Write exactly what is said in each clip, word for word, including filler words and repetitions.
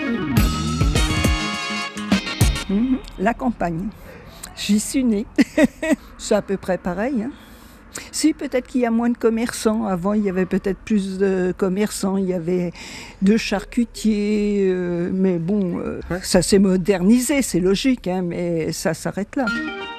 Mmh, la campagne. J'y suis née. C'est à peu près pareil. Hein. Si, peut-être qu'il y a moins de commerçants. Avant, il y avait peut-être plus de commerçants. Il y avait de charcutiers. Euh, mais bon, euh, ouais. Ça s'est modernisé, c'est logique, hein, mais ça s'arrête là.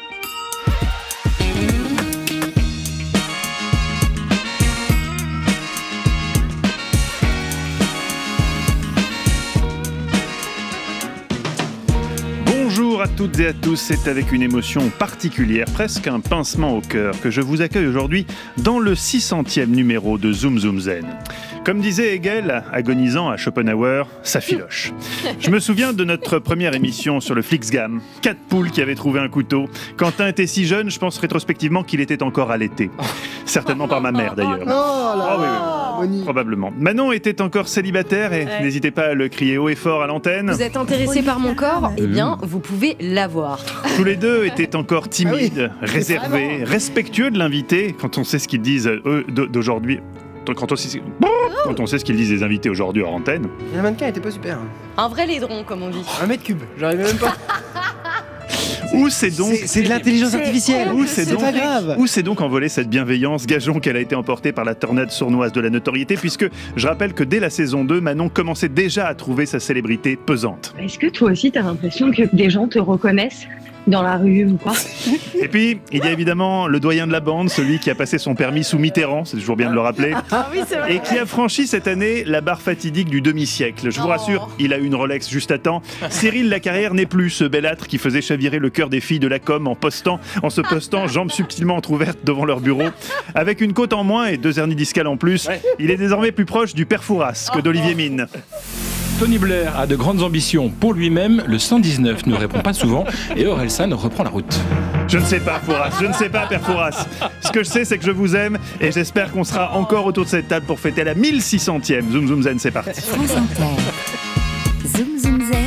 Bonjour à toutes et à tous, c'est avec une émotion particulière, presque un pincement au cœur, que je vous accueille aujourd'hui dans le six centième numéro de Zoom Zoom Zen. Comme disait Hegel, agonisant à Schopenhauer, ça filoche. Je me souviens de notre première émission sur le Flixgam. Quatre poules qui avaient trouvé un couteau. Quentin était si jeune, je pense rétrospectivement qu'il était encore allaité. Certainement par ma mère d'ailleurs. Oh là oh, oui, oui, oui. Probablement. Manon était encore célibataire et ouais. N'hésitez pas à le crier haut et fort à l'antenne. Vous êtes intéressé par mon corps ? Eh bien, vous pouvez l'avoir. Tous les deux étaient encore timides, ah oui. réservés, respectueux de l'invité, quand on sait ce qu'ils disent eux d'aujourd'hui. Quand on, sait, quand on sait ce qu'ils disent les invités aujourd'hui hors antenne. Le mannequin était pas super. Un vrai laidron, comme on dit. Un mètre cube, j'arrivais même pas. Où c'est donc c'est, c'est de l'intelligence artificielle. Où c'est, c'est donc, pas grave. Où c'est donc envolée cette bienveillance? Gageons qu'elle a été emportée par la tornade sournoise de la notoriété, puisque je rappelle que dès la saison deux, Manon commençait déjà à trouver sa célébrité pesante. Est-ce que toi aussi t'as l'impression que des gens te reconnaissent dans la rue ou quoi? Et puis, il y a évidemment le doyen de la bande, celui qui a passé son permis sous Mitterrand, c'est toujours bien de le rappeler, ah oui, c'est vrai. Et qui a franchi cette année la barre fatidique du demi-siècle. Je vous oh. rassure, il a eu une Rolex juste à temps. Cyril Lacarrière n'est plus ce belâtre qui faisait chavirer le cœur des filles de la com en postant, en se postant, jambes subtilement entrouvertes devant leur bureau. Avec une côte en moins et deux hernies discales en plus, ouais. Il est désormais plus proche du père Fouras que d'Olivier Mine. Tony Blair a de grandes ambitions pour lui-même, le cent dix-neuf ne répond pas souvent et Orelsan reprend la route. Je ne sais pas, Fouras, je ne sais pas, Père Fouras. Ce que je sais, c'est que je vous aime et j'espère qu'on sera encore autour de cette table pour fêter la mille six centième. Zoom Zoom Zen, c'est parti. France Inter. Zoom Zoom Zen.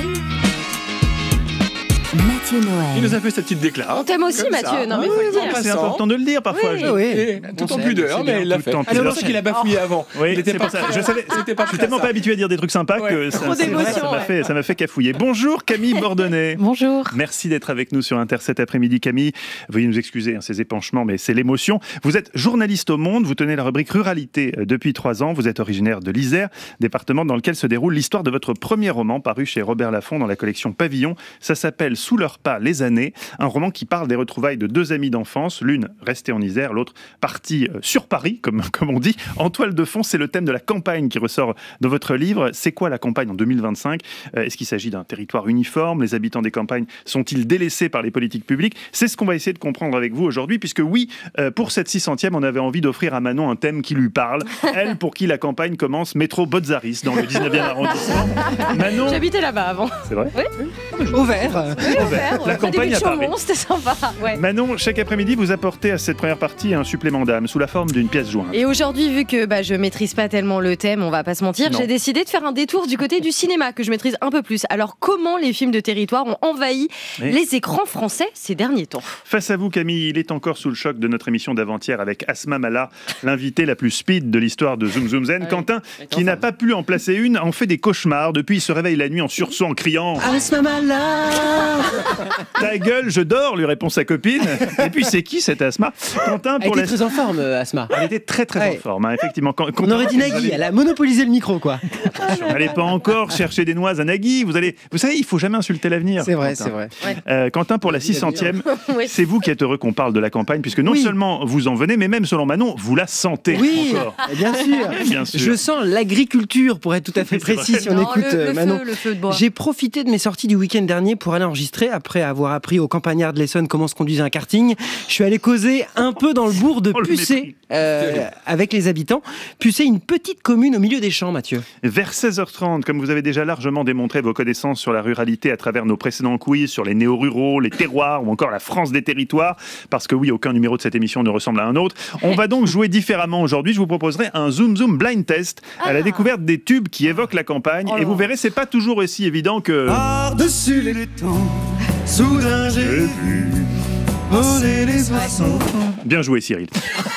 Mathieu Noël. Il nous a fait cette petite déclaration. On t'aime aussi, Mathieu. Non, mais faut le dire. C'est important de le dire parfois. Oui, je... oui. Et, tout en pudeur, mais il l'a fait. Alors parce qu'il a bafouillé avant. Oui, c'est pour ça. Je savais. C'était pas. Je suis tellement pas habitué à dire des trucs sympas ouais. que ça, ça m'a fait, ça m'a fait cafouiller. Bonjour Camille Bordonnet. Bonjour. Merci d'être avec nous sur Inter cet après-midi, Camille. Veuillez nous excuser hein, ces épanchements, mais c'est l'émotion. Vous êtes journaliste au Monde. Vous tenez la rubrique Ruralité depuis trois ans. Vous êtes originaire de l'Isère, département dans lequel se déroule l'histoire de votre premier roman paru chez Robert Laffont dans la collection Pavillon. Ça s'appelle Sous leurs pas les années. Un roman qui parle des retrouvailles de deux amies d'enfance, l'une restée en Isère, l'autre partie sur Paris, comme, comme on dit. En toile de fond, c'est le thème de la campagne qui ressort dans votre livre. C'est quoi la campagne en deux mille vingt-cinq ? Est-ce qu'il s'agit d'un territoire uniforme ? Les habitants des campagnes sont-ils délaissés par les politiques publiques ? C'est ce qu'on va essayer de comprendre avec vous aujourd'hui, puisque oui, pour cette six centième, on avait envie d'offrir à Manon un thème qui lui parle. Elle, pour qui la campagne commence métro Botzaris, dans le dix-neuvième arrondissement. Manon... J'habitais là-bas avant. C'est vrai ? Oui. Au vert. Oui, au vert. La campagne à Paris. C'était sympa. Ouais. Manon, chaque après-midi, vous apportez à cette première partie un supplément d'âme sous la forme d'une pièce jointe. Et aujourd'hui, vu que bah, je maîtrise pas tellement le thème, on va pas se mentir, non. J'ai décidé de faire un détour du côté du cinéma que je maîtrise un peu plus. Alors, comment les films de territoire ont envahi Mais... les écrans français ces derniers temps ? Face à vous, Camille, il est encore sous le choc de notre émission d'avant-hier avec Asma Mala, l'invitée la plus speed de l'histoire de Zoom Zoom Zen. Ouais, Quentin, qui n'a pas pu en placer une, en fait des cauchemars. Depuis, il se réveille la nuit en sursaut en criant Asma Mala. Ta gueule, je dors, lui répond sa copine. Et puis c'est qui cette Asma ? Quentin, pour elle était la... très en forme, Asma. Elle était très très ouais. en forme, hein, effectivement. Quand, On aurait dit Nagui, allez... elle a monopolisé le micro, quoi. N'allez pas encore chercher des noises à Nagui. Vous allez, vous savez, il faut jamais insulter l'avenir. C'est vrai, Quentin. c'est vrai. Ouais. Euh, Quentin, pour la six centième, oui. c'est vous qui êtes heureux qu'on parle de la campagne, puisque non oui. seulement vous en venez, mais même selon Manon, vous la sentez oui, encore. Bien sûr. bien sûr. Je sens l'agriculture, pour être tout à fait précis, si on non, écoute le, le Manon. Feu, le feu de bois. J'ai profité de mes sorties du week-end dernier pour aller enregistrer, après avoir appris aux campagnards de l'Essonne comment se conduisait un karting. Je suis allé causer un peu dans le bourg de oh, Pucé euh, avec les habitants. Pucé, une petite commune au milieu des champs, Mathieu. Vers seize heures trente, comme vous avez déjà largement démontré vos connaissances sur la ruralité à travers nos précédents quiz sur les néo-ruraux, les terroirs ou encore la France des territoires, parce que oui, aucun numéro de cette émission ne ressemble à un autre. On va donc jouer différemment aujourd'hui. Je vous proposerai un Zoom Zoom blind test ah. à la découverte des tubes qui évoquent la campagne. Oh et vous verrez, c'est pas toujours aussi évident que... Par-dessus les temps, soudain j'ai vu voler les oiseaux. Bien joué, Cyril.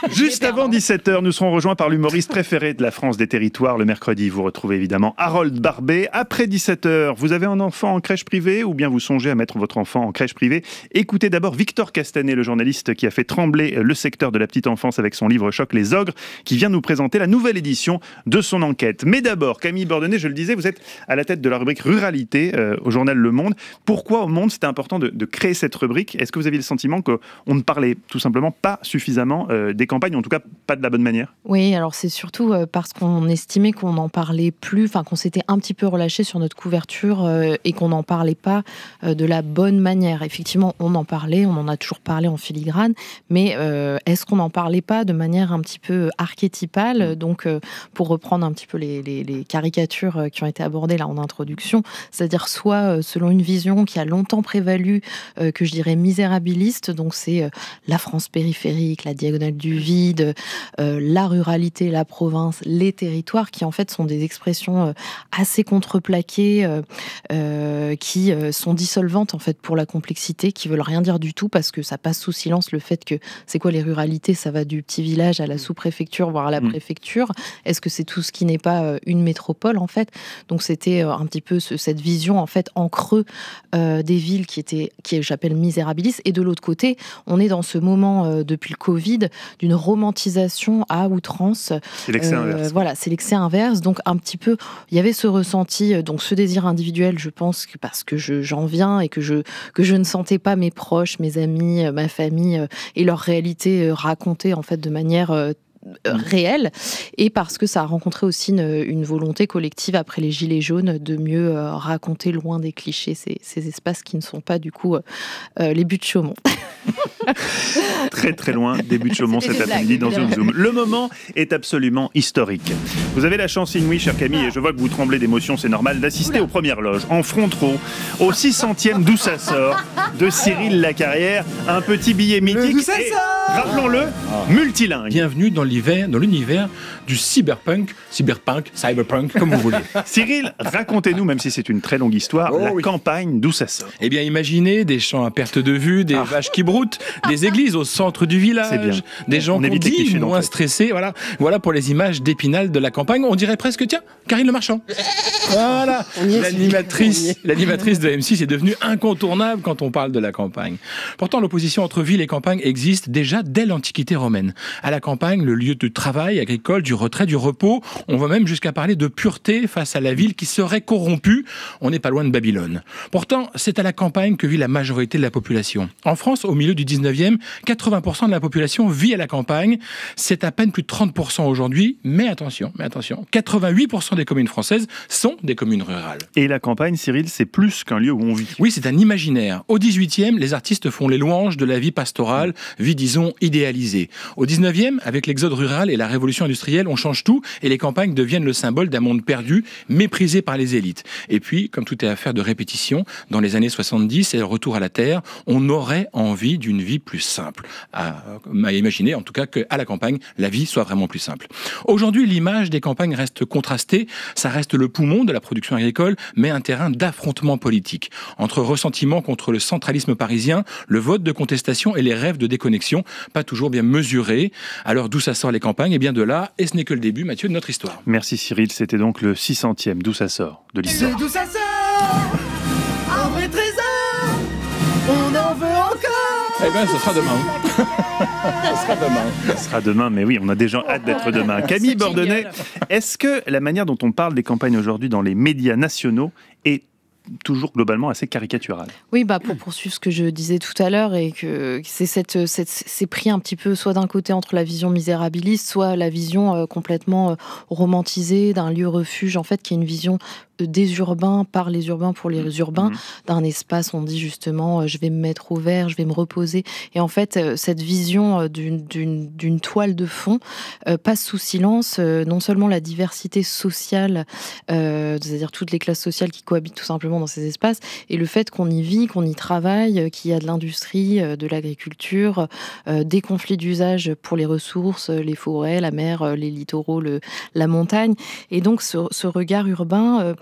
Juste avant dix-sept heures, nous serons rejoints par l'humoriste préféré de la France des territoires. Le mercredi, vous retrouvez évidemment Harold Barbet. Après dix-sept heures, vous avez un enfant en crèche privée ou bien vous songez à mettre votre enfant en crèche privée? Écoutez d'abord Victor Castanet, le journaliste qui a fait trembler le secteur de la petite enfance avec son livre Choc les ogres, qui vient nous présenter la nouvelle édition de son enquête. Mais d'abord, Camille Bordenay, je le disais, vous êtes à la tête de la rubrique Ruralité euh, au journal Le Monde. Pourquoi au Monde c'était important de, de créer cette rubrique? Est-ce que vous aviez le sentiment qu'on ne parlait tout simplement pas suffisamment euh, des campagnes, en tout cas pas de la bonne manière? Oui, alors c'est surtout euh, parce qu'on estimait qu'on n'en parlait plus, enfin qu'on s'était un petit peu relâché sur notre couverture euh, et qu'on n'en parlait pas euh, de la bonne manière. Effectivement, on en parlait, on en a toujours parlé en filigrane, mais euh, est-ce qu'on n'en parlait pas de manière un petit peu archétypale? Donc, euh, pour reprendre un petit peu les, les, les caricatures qui ont été abordées là en introduction, c'est-à-dire soit euh, selon une vision qui a longtemps prévalu, euh, que je dirais misérabiliste, donc c'est euh, la France périphérique, la diagonale du vide, euh, la ruralité, la province, les territoires, qui en fait sont des expressions euh, assez contreplaquées, euh, euh, qui euh, sont dissolvantes en fait pour la complexité, qui veulent rien dire du tout parce que ça passe sous silence le fait que c'est quoi les ruralités, ça va du petit village à la sous-préfecture, voire à la préfecture. Est-ce que c'est tout ce qui n'est pas euh, une métropole en fait? Donc c'était euh, un petit peu ce, cette vision en fait en creux euh, des villes qui était, qui j'appelle misérabiliste. Et de l'autre côté, on est dans ce moment euh, depuis le Covid d'une romantisation à outrance. C'est l'excès euh, inverse. Voilà, c'est l'excès inverse. Donc un petit peu, il y avait ce ressenti, donc ce désir individuel, je pense, que parce que je, j'en viens et que je que je ne sentais pas mes proches, mes amis, ma famille euh, et leur réalité euh, racontée en fait de manière euh, réel, et parce que ça a rencontré aussi une, une volonté collective après les Gilets jaunes de mieux euh, raconter loin des clichés ces, ces espaces qui ne sont pas du coup euh, les buts de Chaumont. Très très loin des buts de Chaumont cet après-midi dans Zoom Zoom. Le moment est absolument historique. Vous avez la chance inouïe, chère Camille, et je vois que vous tremblez d'émotion, c'est normal, d'assister Oula. aux premières loges, en front row, au six centième D'où ça sort de Cyril Lacarrière, un petit billet mythique et, rappelons-le, multilingue. Bienvenue dans l'hiver, dans l'univers du cyberpunk, cyberpunk, cyberpunk, comme vous voulez. Cyril, racontez-nous, même si c'est une très longue histoire, oh, la oui. campagne D'où ça sort. Eh bien, imaginez des champs à perte de vue, des ah. vaches qui broutent, des églises au centre du village, des gens qu'on dit moins stressés. Voilà. voilà pour les images d'Épinal de la campagne. On dirait presque, tiens, Karine Le Marchand. Voilà. L'animatrice, l'animatrice de M six est devenue incontournable quand on parle de la campagne. Pourtant, l'opposition entre ville et campagne existe déjà dès l'Antiquité romaine. À la campagne, le lieu de travail agricole, du retrait, du repos. On va même jusqu'à parler de pureté face à la ville qui serait corrompue. On n'est pas loin de Babylone. Pourtant, c'est à la campagne que vit la majorité de la population. En France, au milieu du dix-neuvième, quatre-vingts pour cent de la population vit à la campagne. C'est à peine plus de trente pour cent aujourd'hui. Mais attention, mais attention, quatre-vingt-huit pour cent des communes françaises sont des communes rurales. Et la campagne, Cyril, c'est plus qu'un lieu où on vit. Oui, c'est un imaginaire. Au dix-huitième, les artistes font les louanges de la vie pastorale, vie, disons, idéalisée. Au dix-neuvième, avec l'exode rural et la révolution industrielle, on change tout et les campagnes deviennent le symbole d'un monde perdu, méprisé par les élites. Et puis, comme tout est affaire de répétition, dans les années soixante-dix et le retour à la terre, on aurait envie d'une vie plus simple. À, à imaginer, en tout cas, qu'à la campagne, la vie soit vraiment plus simple. Aujourd'hui, l'image des campagnes reste contrastée. Ça reste le poumon de la production agricole, mais un terrain d'affrontement politique. Entre ressentiment contre le centralisme parisien, le vote de contestation et les rêves de déconnexion, pas toujours bien mesurés. Alors, d'où ça sort les campagnes? Et bien de là, et ce n'est que le début, Mathieu, de notre histoire. Merci Cyril, c'était donc le six centième D'où ça sort de l'histoire. D'où ça sort un vrai trésor, on en veut encore. Eh bien, ce sera demain. ce sera demain. Ce sera demain, mais oui, on a déjà hâte d'être demain. Camille Bordenay, est-ce que la manière dont on parle des campagnes aujourd'hui dans les médias nationaux est toujours globalement assez caricatural? Oui, bah pour poursuivre ce que je disais tout à l'heure, et que c'est cette, cette c'est pris un petit peu soit d'un côté entre la vision misérabiliste, soit la vision euh, complètement euh, romantisée d'un lieu refuge, en fait, qui est une vision des urbains par les urbains pour les urbains, mmh. d'un espace, on dit justement, euh, je vais me mettre au vert, je vais me reposer. Et en fait, euh, cette vision euh, d'une, d'une, d'une toile de fond euh, passe sous silence euh, non seulement la diversité sociale, euh, c'est-à-dire toutes les classes sociales qui cohabitent tout simplement dans ces espaces, et le fait qu'on y vit, qu'on y travaille, qu'il y a de l'industrie, de l'agriculture, euh, des conflits d'usage pour les ressources, les forêts, la mer, les littoraux, le, la montagne. Et donc ce, ce regard urbain, euh,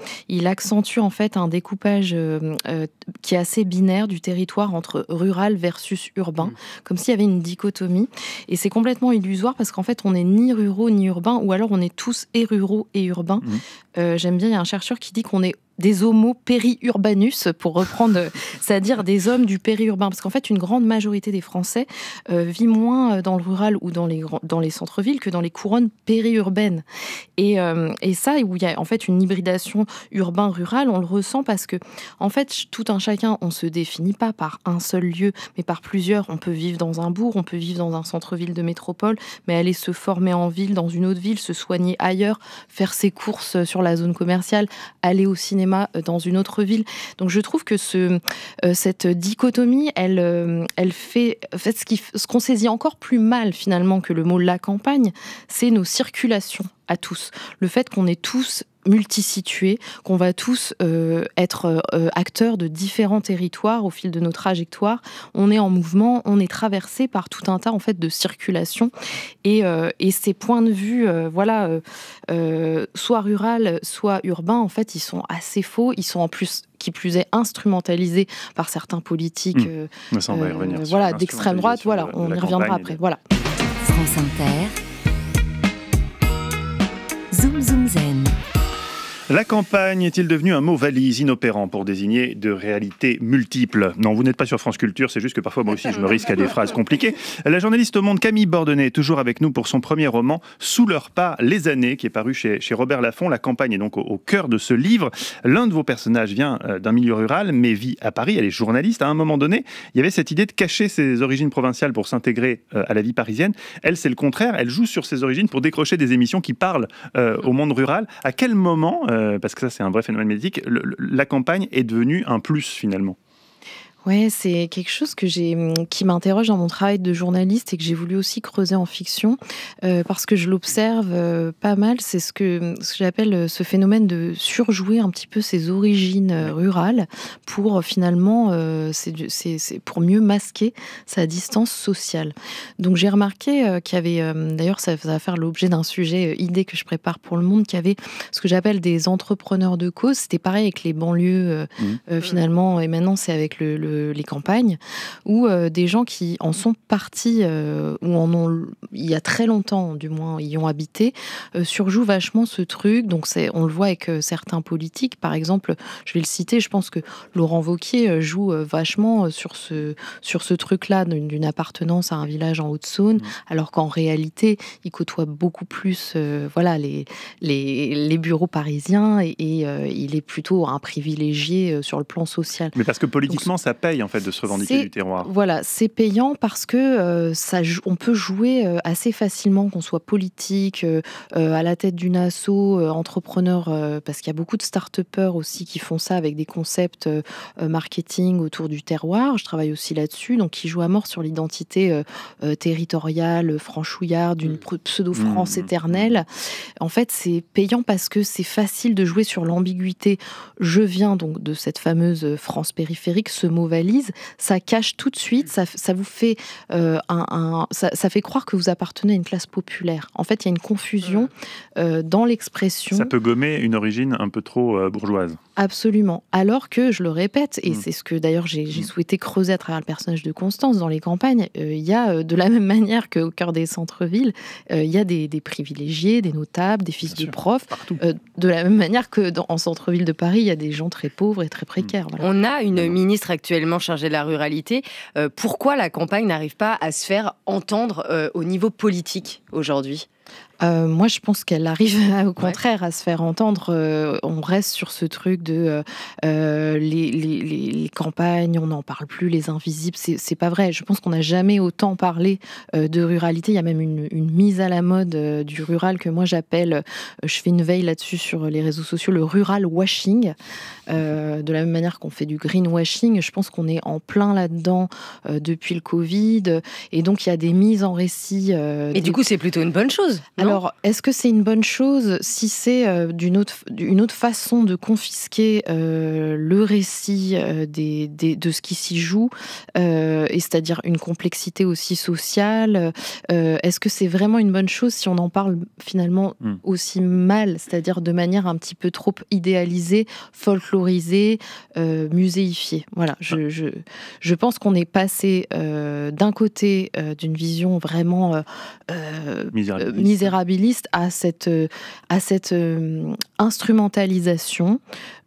il accentue en fait un découpage euh, euh, qui est assez binaire du territoire entre rural versus urbain, mmh. comme s'il y avait une dichotomie. Et c'est complètement illusoire parce qu'en fait, on n'est ni ruraux ni urbains, ou alors on est tous et ruraux et urbains. Mmh. Euh, j'aime bien, il y a un chercheur qui dit qu'on est des homo périurbanus, pour reprendre, c'est-à-dire des hommes du périurbain. Parce qu'en fait, une grande majorité des Français euh, vit moins dans le rural ou dans les, dans les centres-villes que dans les couronnes périurbaines. Et, euh, et ça, où il y a en fait une hybridation urbain-rural, on le ressent parce que, en fait, tout un chacun, on ne se définit pas par un seul lieu, mais par plusieurs. On peut vivre dans un bourg, on peut vivre dans un centre-ville de métropole, mais aller se former en ville, dans une autre ville, se soigner ailleurs, faire ses courses sur la zone commerciale, aller au cinéma dans une autre ville. Donc je trouve que ce, euh, cette dichotomie, elle, euh, elle fait, en fait, ce, qui, ce qu'on saisit encore plus mal finalement que le mot la campagne, c'est nos circulations à tous. Le fait qu'on est tous multisitués, qu'on va tous euh, être euh, acteurs de différents territoires au fil de nos trajectoires. On est en mouvement, on est traversé par tout un tas en fait de circulations et, euh, et ces points de vue, euh, voilà, euh, euh, soit rural, soit urbain, en fait, ils sont assez faux. Ils sont en plus, qui plus est, instrumentalisés par certains politiques, mmh. euh, ça, on va y revenir, euh, voilà, d'extrême droite. Voilà, de, on de y reviendra après. De... Voilà. France Inter. Zoom Zoom Zen. La campagne est-il devenu un mot valise inopérant pour désigner de réalités multiples ? Non, vous n'êtes pas sur France Culture, c'est juste que parfois moi aussi je me risque à des phrases compliquées. La journaliste au Monde Camille Bordenay est toujours avec nous pour son premier roman « Sous leurs pas, les années » qui est paru chez, chez Robert Laffont. La campagne est donc au, au cœur de ce livre. L'un de vos personnages vient d'un milieu rural mais vit à Paris, elle est journaliste. À un moment donné, il y avait cette idée de cacher ses origines provinciales pour s'intégrer à la vie parisienne. Elle, c'est le contraire, elle joue sur ses origines pour décrocher des émissions qui parlent euh, au monde rural. À quel moment euh, parce que ça c'est un vrai phénomène médiatique, le, le, la campagne est devenue un plus finalement. Ouais, c'est quelque chose que j'ai, qui m'interroge dans mon travail de journaliste et que j'ai voulu aussi creuser en fiction euh, parce que je l'observe euh, pas mal. C'est ce que, ce que j'appelle ce phénomène de surjouer un petit peu ses origines euh, rurales pour finalement, euh, c'est, c'est, c'est pour mieux masquer sa distance sociale. Donc j'ai remarqué euh, qu'il y avait, euh, d'ailleurs ça va faire l'objet d'un sujet euh, idée que je prépare pour Le Monde, qu'il y avait ce que j'appelle des entrepreneurs de cause. C'était pareil avec les banlieues euh, mmh. euh, finalement, et maintenant c'est avec le, le les campagnes, où euh, des gens qui en sont partis, euh, ou en ont, il y a très longtemps, du moins, y ont habité, euh, surjouent vachement ce truc. Donc, c'est, on le voit avec euh, certains politiques. Par exemple, je vais le citer, je pense que Laurent Wauquiez euh, joue euh, vachement euh, sur ce, sur ce truc-là d'une, d'une appartenance à un village en Haute-Saône, mmh. alors qu'en réalité, il côtoie beaucoup plus euh, voilà, les, les, les bureaux parisiens et, et euh, il est plutôt un privilégié euh, sur le plan social. Mais parce que politiquement, Donc, ça paye en fait de se revendiquer c'est, du terroir. Voilà, c'est payant parce que euh, ça, on peut jouer euh, assez facilement, qu'on soit politique, euh, euh, à la tête d'une asso, euh, entrepreneur, euh, parce qu'il y a beaucoup de start-upers aussi qui font ça avec des concepts euh, marketing autour du terroir. Je travaille aussi là-dessus, donc qui jouent à mort sur l'identité euh, euh, territoriale, franchouillarde, d'une mmh. pseudo-France mmh. éternelle. En fait, c'est payant parce que c'est facile de jouer sur l'ambiguïté. Je viens donc de cette fameuse France périphérique, ce mot valise, ça cache tout de suite, ça, ça vous fait euh, un, un ça, ça fait croire que vous appartenez à une classe populaire. En fait, il y a une confusion euh, dans l'expression. Ça peut gommer une origine un peu trop euh, bourgeoise. Absolument. Alors que, je le répète, et mmh. c'est ce que d'ailleurs j'ai, j'ai souhaité creuser à travers le personnage de Constance dans les campagnes, il euh, y a euh, de la même manière qu'au cœur des centres-villes, il euh, y a des, des privilégiés, des notables, des fils Bien de sûr, profs. Euh, de la même manière que dans, en centre-ville de Paris, il y a des gens très pauvres et très précaires. Mmh. Voilà. On a une ministre actuellement chargée de la ruralité. Euh, pourquoi la campagne n'arrive pas à se faire entendre euh, au niveau politique aujourd'hui ? Euh, moi, je pense qu'elle arrive au contraire à se faire entendre. Euh, on reste sur ce truc de euh, les, les, les, les campagnes, on n'en parle plus, les invisibles. C'est, c'est pas vrai. Je pense qu'on n'a jamais autant parlé euh, de ruralité. Il y a même une, une mise à la mode euh, du rural que moi j'appelle, euh, je fais une veille là-dessus sur les réseaux sociaux, le rural washing. Euh, de la même manière qu'on fait du greenwashing, je pense qu'on est en plein là-dedans euh, depuis le Covid. Et donc, il y a des mises en récit. Euh, Et des... du coup, c'est plutôt une bonne chose. Alors, Alors, est-ce que c'est une bonne chose si c'est euh, d'une autre, une autre façon de confisquer euh, le récit euh, des, des, de ce qui s'y joue, euh, et c'est-à-dire une complexité aussi sociale. euh, Est-ce que c'est vraiment une bonne chose si on en parle finalement mm. aussi mal, c'est-à-dire de manière un petit peu trop idéalisée, folklorisée, euh, muséifiée. Voilà, je, je, je pense qu'on est passé euh, d'un côté euh, d'une vision vraiment euh, euh, misérabiliste. misérabiliste à cette, euh, à cette euh, instrumentalisation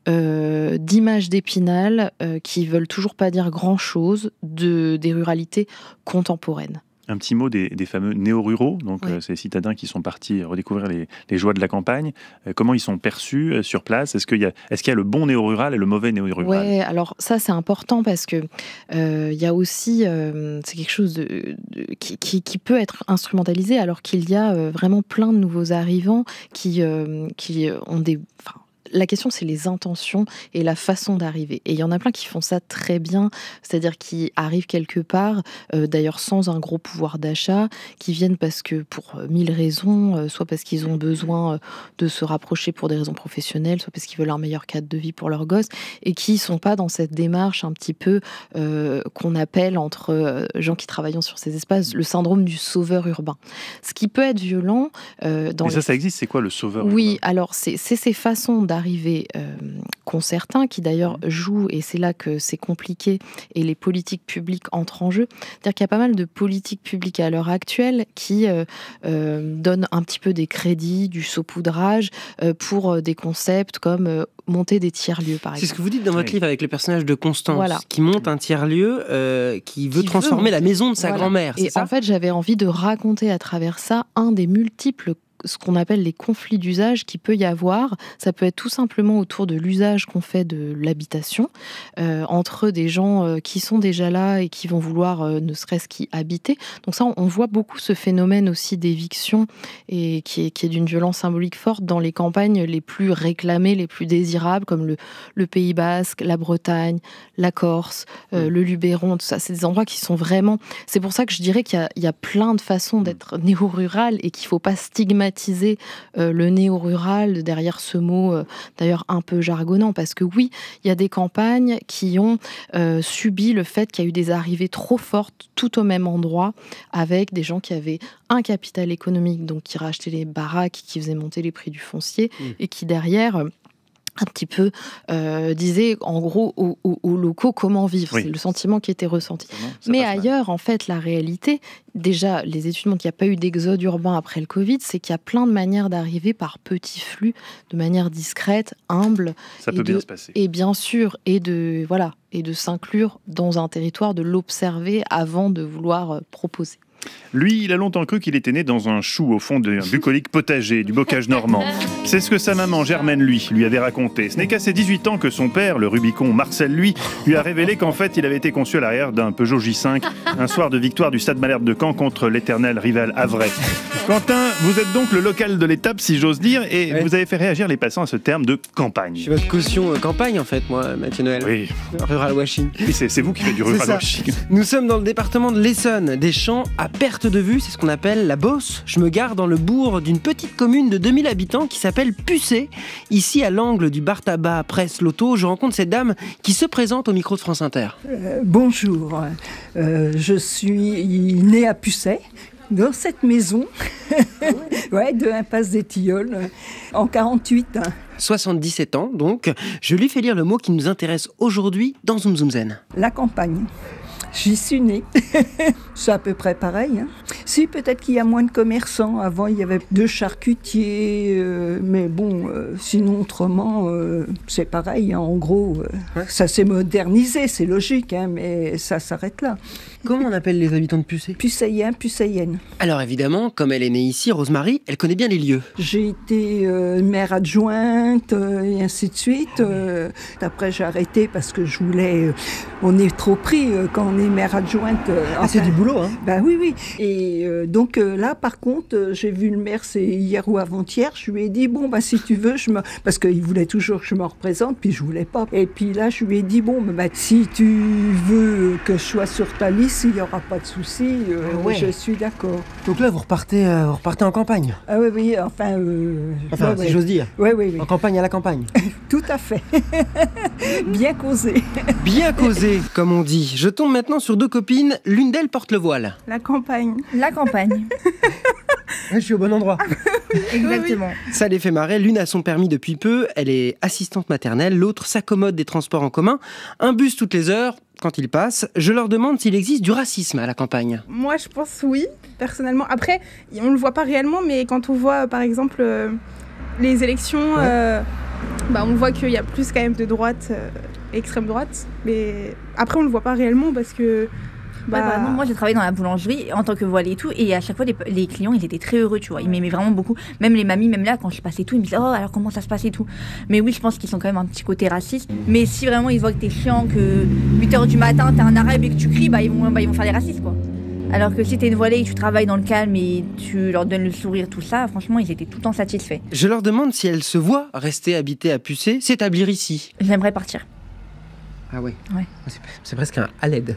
euh, d'images d'Épinal euh, qui veulent toujours pas dire grand-chose de, des ruralités contemporaines. Un petit mot des, des fameux néo-ruraux, donc oui. euh, ces citadins qui sont partis redécouvrir les, les joies de la campagne. Euh, comment ils sont perçus euh, sur place ? Est-ce qu'il y a, est-ce qu'il y a le bon néo-rural et le mauvais néo-rural ? Oui, alors ça c'est important parce que euh, il y a aussi, euh, c'est quelque chose de, de, qui, qui, qui peut être instrumentalisé alors qu'il y a euh, vraiment plein de nouveaux arrivants qui, euh, qui ont des... Enfin, la question, c'est les intentions et la façon d'arriver. Et il y en a plein qui font ça très bien, c'est-à-dire qui arrivent quelque part, euh, d'ailleurs sans un gros pouvoir d'achat, qui viennent parce que pour mille raisons, euh, soit parce qu'ils ont besoin de se rapprocher pour des raisons professionnelles, soit parce qu'ils veulent un meilleur cadre de vie pour leurs gosses, et qui ne sont pas dans cette démarche un petit peu euh, qu'on appelle, entre euh, gens qui travaillent sur ces espaces, le syndrome du sauveur urbain. Ce qui peut être violent... Euh, dans Mais ça, les... ça existe, c'est quoi le sauveur Oui, urbain ? alors c'est, c'est ces façons d'arriver arrivés euh, concertins qui d'ailleurs jouent, et c'est là que c'est compliqué et les politiques publiques entrent en jeu. C'est-à-dire qu'il y a pas mal de politiques publiques à l'heure actuelle qui euh, euh, donnent un petit peu des crédits, du saupoudrage euh, pour des concepts comme euh, monter des tiers-lieux, par exemple. C'est ce que vous dites dans votre oui. livre avec le personnage de Constance, voilà. qui monte un tiers-lieu, euh, qui veut qui transformer veut la maison de sa voilà. grand-mère, c'est et ça ? En fait, j'avais envie de raconter à travers ça un des multiples ce qu'on appelle les conflits d'usage qu'il peut y avoir. Ça peut être tout simplement autour de l'usage qu'on fait de l'habitation, euh, entre des gens euh, qui sont déjà là et qui vont vouloir euh, ne serait-ce qu'y habiter. Donc ça, on, on voit beaucoup ce phénomène aussi d'éviction, et qui est, qui est d'une violence symbolique forte dans les campagnes les plus réclamées, les plus désirables, comme le, le Pays Basque, la Bretagne, la Corse, euh, le Luberon, tout ça. C'est des endroits qui sont vraiment... C'est pour ça que je dirais qu'il y a, il y a plein de façons d'être néo-rural et qu'il ne faut pas stigmatiser Euh, le néo-rural derrière ce mot euh, d'ailleurs un peu jargonnant, parce que oui, il y a des campagnes qui ont euh, subi le fait qu'il y a eu des arrivées trop fortes tout au même endroit, avec des gens qui avaient un capital économique, donc qui rachetaient les baraques, qui faisaient monter les prix du foncier, mmh. et qui derrière... Euh, un petit peu euh, disait en gros aux, aux, aux locaux comment vivre. Oui. C'est le sentiment qui était ressenti. Mais ailleurs, mal. En fait, la réalité, déjà, les études montrent qu'il n'y a pas eu d'exode urbain après le Covid, c'est qu'il y a plein de manières d'arriver par petits flux, de manière discrète, humble. Ça peut de, bien se passer. Et bien sûr, et de, voilà, et de s'inclure dans un territoire, de l'observer avant de vouloir proposer. Lui, il a longtemps cru qu'il était né dans un chou au fond d'un bucolique potager, du bocage normand. C'est ce que sa maman Germaine, lui, lui avait raconté. Ce n'est qu'à ses dix-huit ans que son père, le Rubicon Marcel, lui, lui a révélé qu'en fait, il avait été conçu à l'arrière d'un Peugeot J cinq, un soir de victoire du Stade Malherbe de Caen contre l'éternel rival Havrais. Quentin, vous êtes donc le local de l'étape, si j'ose dire, et ouais. vous avez fait réagir les passants à ce terme de campagne. Je suis votre caution euh, campagne, en fait, moi, Mathieu Noël. Oui. Rural washing. Oui, c'est, c'est vous qui faites du rural washing. Nous sommes dans le département de l'Essonne, des champs à perte de vue, c'est ce qu'on appelle la Beauce. Je me gare dans le bourg d'une petite commune de deux mille habitants qui s'appelle Pucé. Ici, à l'angle du bar tabac Presse Loto, je rencontre cette dame qui se présente au micro de France Inter. Euh, bonjour, euh, je suis née à Pucé, dans cette maison, ouais, de Impasse des Tilleuls, en quarante-huit. soixante-dix-sept ans, donc. Je lui fais lire le mot qui nous intéresse aujourd'hui dans Zoom Zoom Zen. La campagne. J'y suis née. C'est à peu près pareil. Hein. Si, peut-être qu'il y a moins de commerçants. Avant, il y avait deux charcutiers. Euh, mais bon, euh, sinon, autrement, euh, c'est pareil. Hein. En gros, euh, ouais. ça s'est modernisé, c'est logique, hein, mais ça s'arrête là. Comment on appelle les habitants de Pucé ? Pucéiens, Pucéiennes. Alors évidemment, comme elle est née ici, Rosemary, elle connaît bien les lieux. J'ai été euh, maire adjointe euh, et ainsi de suite. Euh, après, j'ai arrêté parce que je voulais... Euh, on est trop pris euh, quand on est est maire adjointe. Euh, ah, enfin, c'est du boulot, hein. Ben oui, oui. Et euh, donc euh, là, par contre, euh, j'ai vu le maire, c'est hier ou avant-hier, je lui ai dit, bon, ben si tu veux, je me... parce qu'il voulait toujours que je me représente, puis je voulais pas. Et puis là, je lui ai dit, bon, ben, si tu veux que je sois sur ta liste, il n'y aura pas de souci, euh, ah ouais. je suis d'accord. Donc là, vous repartez, euh, vous repartez en campagne. Ah oui, oui, enfin... Euh, enfin, ouais, si ouais. j'ose dire. Oui, oui, oui. En campagne à la campagne. Tout à fait. Bien causé. Bien causé, comme on dit. Je tombe maintenant sur deux copines, l'une d'elles porte le voile. La campagne. La campagne. Je suis au bon endroit. Exactement. Ça les fait marrer. L'une a son permis depuis peu, elle est assistante maternelle, l'autre s'accommode des transports en commun. Un bus toutes les heures, quand il passe. Je leur demande s'il existe du racisme à la campagne. Moi, je pense oui, personnellement. Après, on ne le voit pas réellement, mais quand on voit, par exemple, euh, les élections, ouais. euh, bah, on voit qu'il y a plus quand même de droite, euh, extrême droite. Mais après, on ne le voit pas réellement parce que... Bah... Ouais, bah, non, moi j'ai travaillé dans la boulangerie en tant que voilée et tout, et à chaque fois les, les clients ils étaient très heureux, tu vois, ils m'aimaient vraiment beaucoup, même les mamies, même là quand je passais tout, ils me disaient oh alors comment ça se passe et tout. Mais oui, je pense qu'ils sont quand même un petit côté raciste, mais si vraiment ils voient que t'es chiant, que huit heures du matin t'es un arabe et que tu cries, bah ils vont, bah, ils vont faire des racistes quoi. Alors que si t'es une voilée et que tu travailles dans le calme et tu leur donnes le sourire, tout ça, franchement ils étaient tout le temps satisfaits. Je leur demande si elles se voient rester habitées à Pucé, s'établir ici. J'aimerais partir. Ah oui. Ouais. C'est, c'est presque un à l'aide.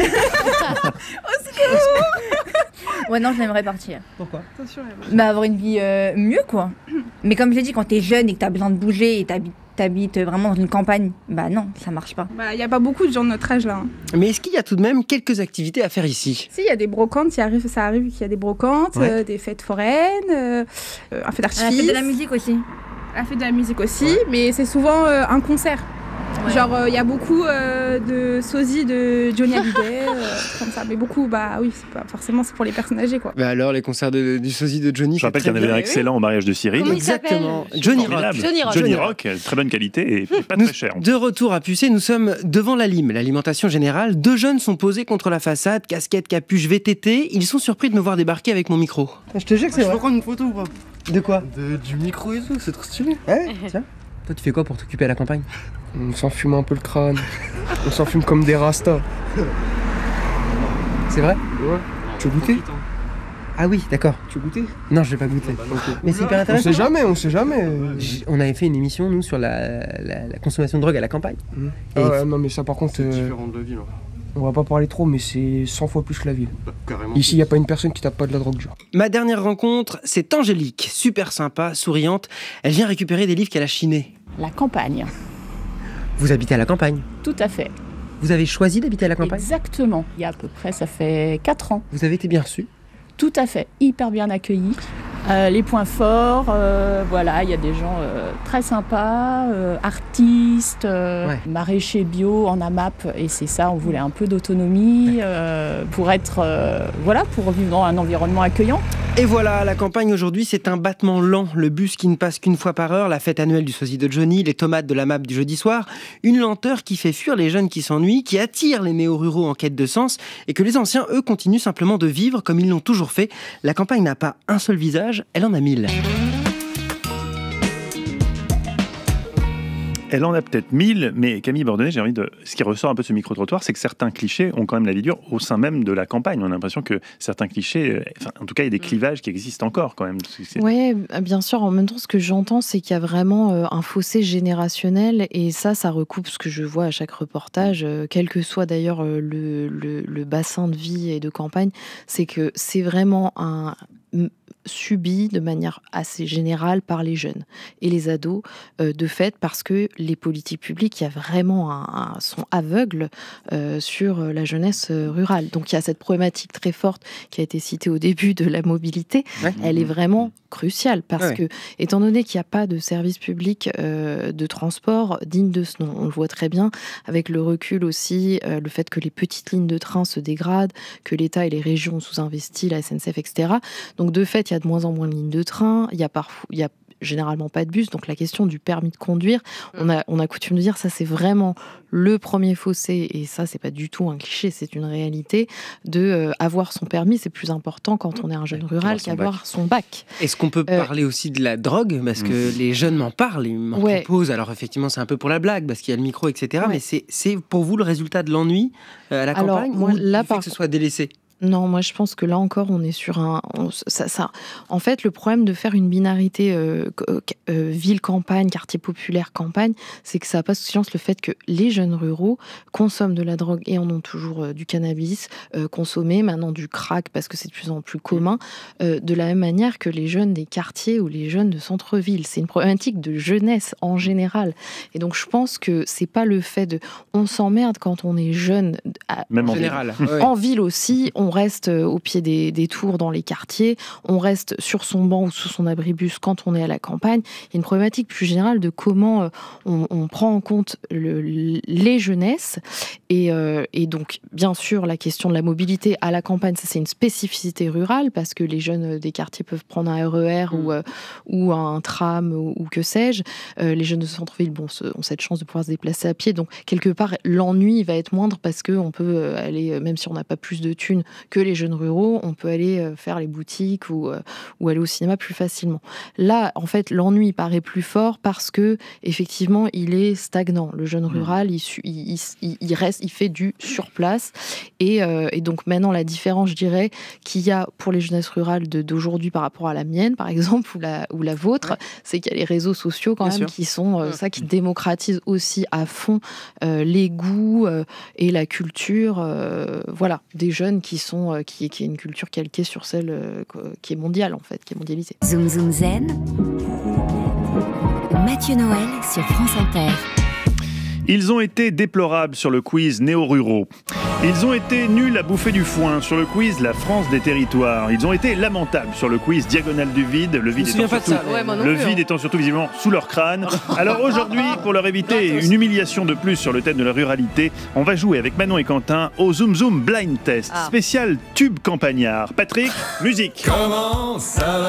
Ouais, non, j'aimerais partir. Pourquoi ? Bah, avoir une vie euh, mieux, quoi. Mais comme je l'ai dit, quand t'es jeune et que t'as besoin de bouger et t'habites, t'habites vraiment dans une campagne, bah non, ça marche pas. Bah, il n'y a pas beaucoup de gens de notre âge, là. Hein. Mais est-ce qu'il y a tout de même quelques activités à faire ici ? Si, il y a des brocantes, ça arrive, ça arrive qu'il y a des brocantes, ouais. euh, des fêtes foraines, euh, un feu d'artifice. La fête de la musique aussi. La fête de la musique aussi, ouais. Mais c'est souvent euh, un concert. Ouais. Genre, il euh, y a beaucoup euh, de sosies de Johnny Hallyday, euh, comme ça. Mais beaucoup, bah oui, c'est pas, forcément, c'est pour les personnes âgées, quoi. Bah alors, les concerts de, du sosie de Johnny, je rappelle qu'il y en avait un excellent au mariage de Cyril. Comment Exactement. Johnny Rock. Johnny Rock. Johnny Rock, très bonne qualité et pas nous, très cher. De retour à Pucé, nous sommes devant la Lime, l'alimentation générale. Deux jeunes sont posés contre la façade, casquette, capuche, V T T. Ils sont surpris de me voir débarquer avec mon micro. Je te jure que c'est vrai. Je peux prendre une photo ou pas ? De quoi ? de, Du micro et tout, c'est trop stylé. Ouais, tiens. Toi, tu fais quoi pour t'occuper à la campagne ? On s'enfume un peu le crâne. On s'enfume comme des rastas. C'est vrai ? Ouais. Tu veux goûter ? Ah oui, d'accord. Tu veux goûter ? Non, je vais pas goûter. Okay. Mais c'est hyper intéressant. On sait jamais, on sait jamais. J- on avait fait une émission, nous, sur la, la, la consommation de drogue à la campagne. Mmh. Ah ouais, f- non, mais ça, par contre... C'est euh, différent de la ville. Hein. On va pas parler trop, mais c'est cent fois plus que la ville. Bah, carrément. Ici, il n'y a pas une personne qui tape pas de la drogue dure. Ma dernière rencontre, c'est Angélique, super sympa, souriante. Elle vient récupérer des livres qu'elle a chinés. La campagne. Vous habitez à la campagne ? Tout à fait. Vous avez choisi d'habiter à la campagne ? Exactement. Il y a à peu près, ça fait quatre ans. Vous avez été bien reçu ? Tout à fait. Hyper bien accueilli. Euh, les points forts, euh, voilà, il y a des gens euh, très sympas, euh, artistes, euh, ouais. maraîchers bio en AMAP, et c'est ça, on voulait un peu d'autonomie euh, pour être, euh, voilà, pour vivre dans un environnement accueillant. Et voilà, la campagne aujourd'hui, c'est un battement lent, le bus qui ne passe qu'une fois par heure, la fête annuelle du sosie de Johnny, les tomates de la MAP du jeudi soir, une lenteur qui fait fuir les jeunes qui s'ennuient, qui attire les néo-ruraux en quête de sens, et que les anciens, eux, continuent simplement de vivre comme ils l'ont toujours fait. La campagne n'a pas un seul visage, elle en a mille. Elle en a peut-être mille, mais Camille Bordonnet, j'ai envie de... Ce qui ressort un peu de ce micro-trottoir, c'est que certains clichés ont quand même la vie dure au sein même de la campagne. On a l'impression que certains clichés... Enfin, en tout cas, il y a des clivages qui existent encore quand même. Oui, bien sûr. En même temps, ce que j'entends, c'est qu'il y a vraiment euh, un fossé générationnel. Et ça, ça recoupe ce que je vois à chaque reportage, euh, quel que soit d'ailleurs euh, le, le, le bassin de vie et de campagne. C'est que c'est vraiment un... subi de manière assez générale par les jeunes et les ados, euh, de fait, parce que les politiques publiques, il y a vraiment un, un, sont aveugles euh, sur la jeunesse rurale. Donc il y a cette problématique très forte qui a été citée au début de la mobilité. Ouais. Elle est vraiment cruciale parce ouais. que, étant donné qu'il n'y a pas de service public euh, de transport digne de ce nom, on le voit très bien avec le recul aussi, euh, le fait que les petites lignes de train se dégradent, que l'État et les régions ont sous-investi, la S N C F, et cetera. Donc de fait, il y a de moins en moins de lignes de train, il y a parfois, il y a généralement pas de bus. Donc la question du permis de conduire, on a, on a coutume de dire ça, c'est vraiment le premier fossé, et ça, c'est pas du tout un cliché, c'est une réalité, de euh, avoir son permis, c'est plus important quand on est un jeune rural qu'avoir son bac. Est-ce qu'on peut euh, parler aussi de la drogue ? Parce que mmh. les jeunes m'en parlent, ils m'en ouais. proposent. Alors effectivement, c'est un peu pour la blague, parce qu'il y a le micro, et cetera. Ouais. Mais c'est, c'est pour vous le résultat de l'ennui euh, à la Alors, campagne, moi, ou là, du fait par... que ce soit délaissé ? Non, moi je pense que là encore on est sur un... On, ça, ça, en fait, le problème de faire une binarité euh, euh, ville-campagne, quartier populaire-campagne, c'est que ça n'a pas sous silence le fait que les jeunes ruraux consomment de la drogue et en ont toujours euh, du cannabis euh, consommé, maintenant du crack parce que c'est de plus en plus commun, euh, de la même manière que les jeunes des quartiers ou les jeunes de centre-ville. C'est une problématique de jeunesse en général. Et donc je pense que c'est pas le fait de... On s'emmerde quand on est jeune, à, même en général. Ville. Ouais. En ville aussi, on reste au pied des, des tours dans les quartiers, on reste sur son banc ou sous son abribus quand on est à la campagne. Il y a une problématique plus générale de comment on, on prend en compte le, les jeunesses et, euh, et donc bien sûr la question de la mobilité à la campagne, ça c'est une spécificité rurale parce que les jeunes des quartiers peuvent prendre un R E R mmh. ou, euh, ou un tram ou, ou que sais-je. Euh, les jeunes de centre-ville bon, ont cette chance de pouvoir se déplacer à pied, donc quelque part l'ennui va être moindre parce qu'on peut aller, même si on n'a pas plus de thunes que les jeunes ruraux, on peut aller faire les boutiques ou, ou aller au cinéma plus facilement. Là, en fait, l'ennui paraît plus fort parce que, effectivement, il est stagnant. Le jeune rural, il, il, il, il reste, il fait du surplace. Et, euh, et donc, maintenant, la différence, je dirais, qu'il y a pour les jeunesses rurales de, d'aujourd'hui par rapport à la mienne, par exemple, ou la, ou la vôtre, ouais. c'est qu'il y a les réseaux sociaux, quand Bien même, sûr. qui sont euh, ça, qui démocratisent aussi à fond euh, les goûts euh, et la culture, euh, voilà, des jeunes qui sont euh, qui, qui est une culture calquée sur celle euh, qui est mondiale en fait, qui est mondialisée. Zoom Zoom Zen. Mathieu Noël sur France Inter. Ils ont été déplorables sur le quiz néo-ruraux. Ils ont été nuls à bouffer du foin sur le quiz La France des territoires. Ils ont été lamentables sur le quiz Diagonale du vide. Le vide, étant surtout, ouais, le plus, vide hein. étant surtout visiblement sous leur crâne. Alors aujourd'hui, pour leur éviter une humiliation de plus sur le thème de la ruralité, on va jouer avec Manon et Quentin au Zoom Zoom Blind Test. Ah. Spécial tube campagnard. Patrick, musique. Comment ça va ?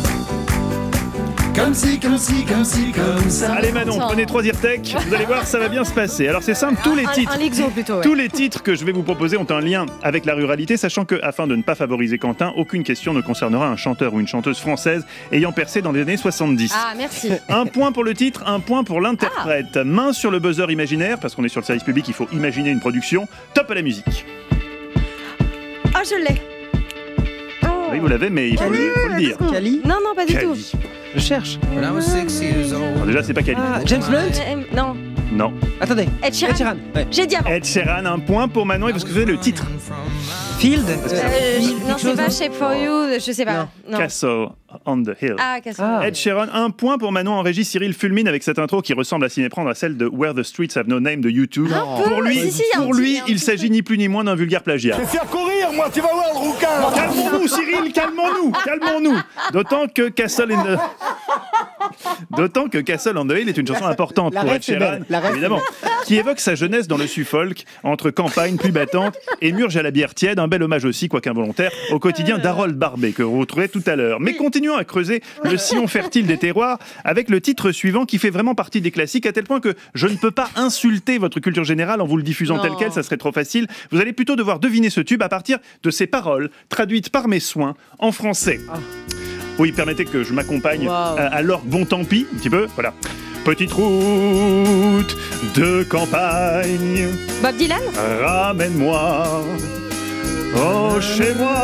Comme si, comme si, comme si, comme ça. Allez Manon, prenez trois Zyrtec, vous allez voir, ça va bien se passer. Alors c'est simple, tous les titres, un, un Lexo plutôt, ouais. tous les titres que je vais vous proposer ont un lien avec la ruralité, sachant que, afin de ne pas favoriser Quentin, aucune question ne concernera un chanteur ou une chanteuse française ayant percé dans les années soixante-dix. Ah, merci. Un point pour le titre, un point pour l'interprète. Ah. Main sur le buzzer imaginaire, parce qu'on est sur le service public, il faut imaginer une production. Top à la musique. Ah, oh, je l'ai. Oh. Oui, vous l'avez, mais il faut, le, faut le dire. Cali ? Non, non, pas du Cali. tout. Je cherche. Alors déjà, c'est pas Cali. Ah, James Blunt ? euh, Non. Non. Attendez. Ed Sheeran. Ed Sheeran. Ouais. J'ai dit avant. Ed Sheeran, un point pour Manon. Et parce que vous avez le titre. Field euh, Non, c'est pas Shape for You, je sais pas. Non. Non. Castle on the Hill. Ah, Castle. Ah. Ed Sheeran, un point pour Manon en régie. Cyril fulmine avec cette intro qui ressemble à s'y méprendre à celle de Where the Streets Have No Name de U deux. Un pour lui, si, si, pour petit, lui il s'agit ni plus ni moins d'un vulgaire plagiat. Je vais faire courir, moi, tu vas voir le rouquin. Calmons-nous, Cyril, calmons-nous, calmons-nous. D'autant que Castle in the... D'autant que Castle on the Hill est une chanson importante la pour Ed Sheeran, évidemment, qui évoque sa jeunesse dans le Suffolk, entre campagne plus battante et murge à la bière tiède. Un bel hommage aussi, quoique involontaire, au quotidien d'Harold Barbet, que vous retrouverez tout à l'heure. Mais continuons à creuser le sillon fertile des terroirs avec le titre suivant qui fait vraiment partie des classiques, à tel point que je ne peux pas insulter votre culture générale en vous le diffusant non. tel quel, ça serait trop facile. Vous allez plutôt devoir deviner ce tube à partir de ces paroles, traduites par mes soins en français. Ah. Oui, permettez que je m'accompagne wow. à, à l'orgue bon tant pis, un petit peu, voilà. Petite route de campagne. Bob Dylan. Ramène-moi oh chez moi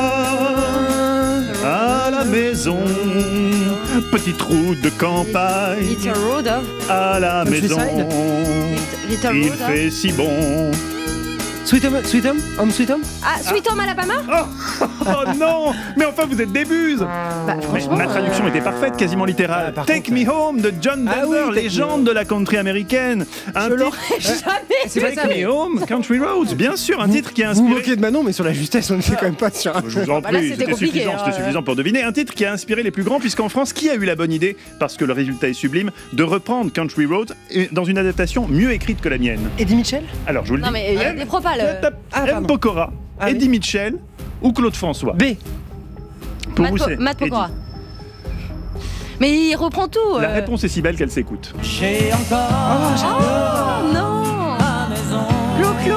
à la maison. Petite route de campagne. Little Road of. À la maison. Little Il Road fait of. si bon. Sweet Home, Sweet Home, Home Sweet Home. Ah, Sweet Home Alabama. Oh, oh non, mais enfin vous êtes des buses. Bah, mais ma traduction était parfaite, quasiment littérale. Ah, Take Me Home de John Denver, ah, oui, légende de la country américaine. Un Je l'aurais jamais. C'est pas Take Me Home, Country Roads, bien sûr, un vous, titre qui a inspiré. Vous moquez de Manon, mais sur la justesse, on ne sait quand même pas sur. Je vous en prie, bah c'était suffisant, hein, c'était suffisant pour deviner. Un titre qui a inspiré les plus grands, puisqu'en France, qui a eu la bonne idée, parce que le résultat est sublime, de reprendre Country Roads dans une adaptation mieux écrite que la mienne. Eddie Mitchell. Alors je vous le dis. Non mais il y a des propales. M. Pokora, ah, Eddie oui. Mitchell ou Claude François. B. Pour Matt vous, po- c'est Matt Pokora. Mais il reprend tout. La euh. réponse est si belle qu'elle s'écoute. J'ai encore Oh non ma maison. Clo-Clo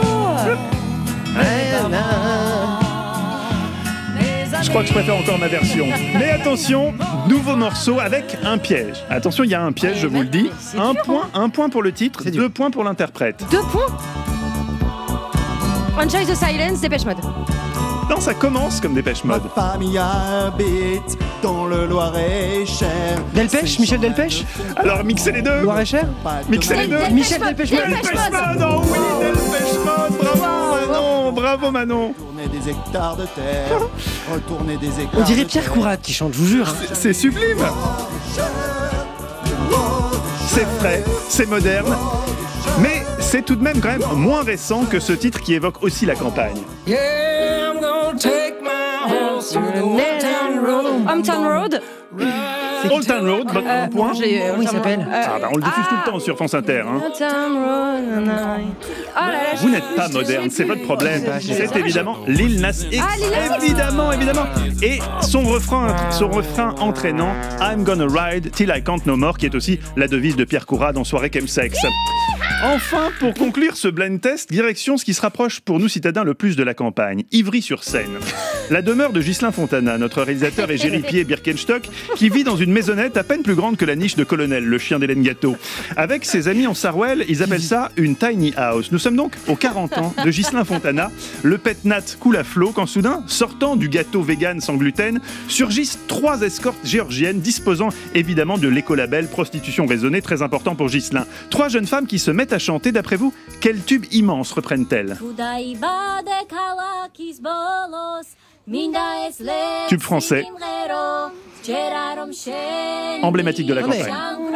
Je crois que je préfère encore ma version. Mais attention, nouveau morceau avec un piège. Attention, il y a un piège, je vous le dis. Un point, un point pour le titre, deux points pour l'interprète. Deux points Enjoy the Silence, Dépêche Mode. Non, ça commence comme Dépêche Mode. Ma famille habite dans le Loir-et-Cher. Delpech, Michel Delpech. Alors, mixez les deux. Loir-et-Cher. Mixez les deux. Michel Delpech. Delpech Mode. Oh oui, Delpech Mode. Bravo Manon, bravo Manon. Retourner des hectares de terre. Retourner des hectares. On dirait Pierre Courade qui chante, je vous jure. C'est, c'est sublime. C'est frais, c'est moderne. Mais c'est tout de même quand même moins récent que ce titre qui évoque aussi la campagne. Yeah, I'm gonna take my horse through the old town road. Hometown Road. Old Town Road, votre Euh, point. non, j'ai- Comment il s'appelle Ah bah on le diffuse tout le temps sur France Inter. Hein. Hometown Road. nanana. Oh là là, Vous je- n'êtes pas moderne, c'est votre problème. C'est- C'est évidemment Lil Nas X. Ah, Lil Nas X. Évidemment, évidemment. Et son refrain, son refrain entraînant, I'm gonna ride till I can't no more, qui est aussi la devise de Pierre Courade en soirée chemsex. Enfin, pour conclure ce blind test, direction ce qui se rapproche pour nous citadins le plus de la campagne, Ivry-sur-Seine. La demeure de Ghislain Fontana, notre réalisateur égéripier Birkenstock, qui vit dans une maisonnette à peine plus grande que la niche de Colonel, le chien d'Hélène Gâteau. Avec ses amis en Sarwell, ils appellent ça une tiny house. Nous sommes donc aux quarante ans de Ghislain Fontana. Le pet nat coule à flot quand soudain, sortant du gâteau vegan sans gluten, surgissent trois escortes géorgiennes disposant évidemment de l'écolabel prostitution raisonnée, très important pour Ghislain. Trois jeunes femmes qui se mettent à chanter. D'après vous, quel tube immense reprennent-elles ? Tube français. Emblématique de la campagne.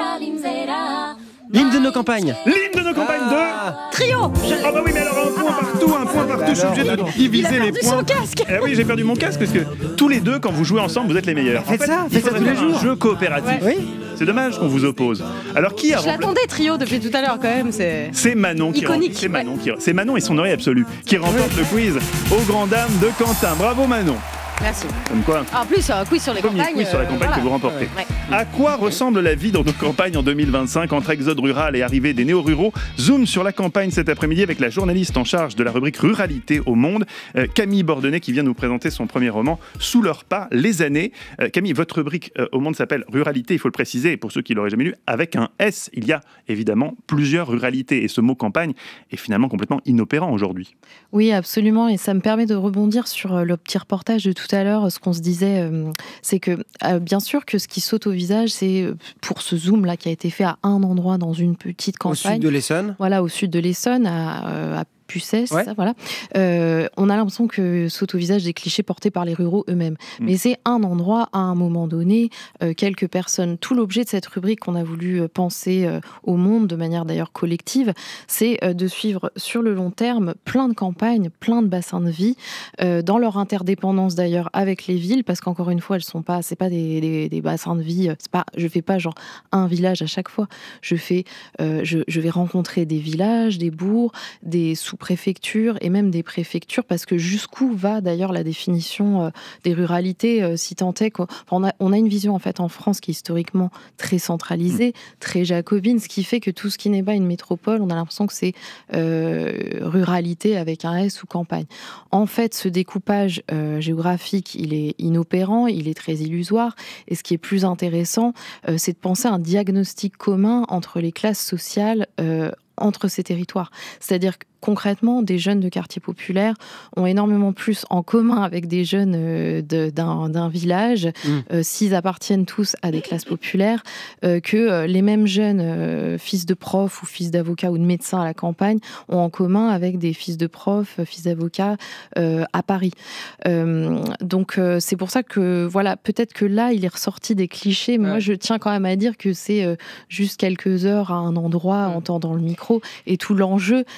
L'hymne de nos campagnes. L'hymne de nos campagnes Ah. de... Trio. Ah bah oui, mais alors un point partout, un point partout, je suis obligé de diviser Il a les perdu points. son casque. Eh oui, j'ai perdu mon casque parce que tous les deux, quand vous jouez ensemble, vous êtes les meilleurs. Faites En fait, ça, il faites ça faudrait tous les faire un jours. jeu coopératif. Oui. C'est dommage qu'on vous oppose. Alors qui a Je rempla- l'attendais, Trio, depuis tout à l'heure, quand même. C'est C'est Manon qui Iconique, rem- c'est Manon qui c'est Manon et son oreille absolue qui remporte le quiz aux grandes dames de Quentin. Bravo Manon. Merci. Comme quoi. En plus, un quiz sur les Premier campagnes. quiz sur la euh, campagne voilà. que vous remportez. Ouais. À quoi ressemble la vie dans nos campagnes en deux mille vingt-cinq entre exode rural et arrivée des néo-ruraux? Zoom sur la campagne cet après-midi avec la journaliste en charge de la rubrique Ruralité au Monde, euh, Camille Bordenay, qui vient nous présenter son premier roman, Sous leurs pas, les années. Euh, Camille, votre rubrique euh, au Monde s'appelle Ruralité, il faut le préciser, et pour ceux qui l'auraient jamais lu, avec un S. Il y a évidemment plusieurs ruralités, et ce mot campagne est finalement complètement inopérant aujourd'hui. Oui, absolument, et ça me permet de rebondir sur euh, le petit reportage de tout à l'heure. Ce qu'on se disait, euh, c'est que euh, bien sûr que ce qui saute au visage, c'est euh, pour ce zoom là qui a été fait à un endroit dans une petite campagne. Au sud de l'Essonne. Voilà, au sud de l'Essonne, à, euh, à Pucet, Ouais. ça, voilà. Euh, on a l'impression que saute au visage des clichés portés par les ruraux eux-mêmes. Mm. Mais c'est un endroit, à un moment donné, euh, quelques personnes. Tout l'objet de cette rubrique qu'on a voulu euh, penser euh, au monde, de manière d'ailleurs collective, c'est euh, de suivre sur le long terme plein de campagnes, plein de bassins de vie, euh, dans leur interdépendance d'ailleurs avec les villes, parce qu'encore une fois, elles sont pas, c'est pas des, des, des bassins de vie. C'est pas, je fais pas genre un village à chaque fois. Je fais, euh, je, je vais rencontrer des villages, des bourgs, des sous préfectures et même des préfectures, parce que jusqu'où va d'ailleurs la définition euh, des ruralités, euh, si tant est quoi. Enfin, on a, on a une vision en fait en France qui est historiquement très centralisée, très jacobine, ce qui fait que tout ce qui n'est pas une métropole, on a l'impression que c'est euh, ruralité avec un S ou campagne. En fait, ce découpage euh, géographique, il est inopérant, il est très illusoire, et ce qui est plus intéressant, euh, c'est de penser à un diagnostic commun entre les classes sociales euh, entre ces territoires. C'est-à-dire que concrètement, des jeunes de quartiers populaires ont énormément plus en commun avec des jeunes euh, de, d'un, d'un village, mmh. euh, s'ils appartiennent tous à des classes populaires, euh, que euh, les mêmes jeunes euh, fils de profs ou fils d'avocats ou de médecins à la campagne ont en commun avec des fils de profs, fils d'avocats euh, à Paris. Euh, donc euh, c'est pour ça que, voilà, peut-être que là, il est ressorti des clichés, mais ouais. Moi, je tiens quand même à dire que c'est euh, juste quelques heures à un endroit, mmh. en entendant le micro, et tout l'enjeu, c'est de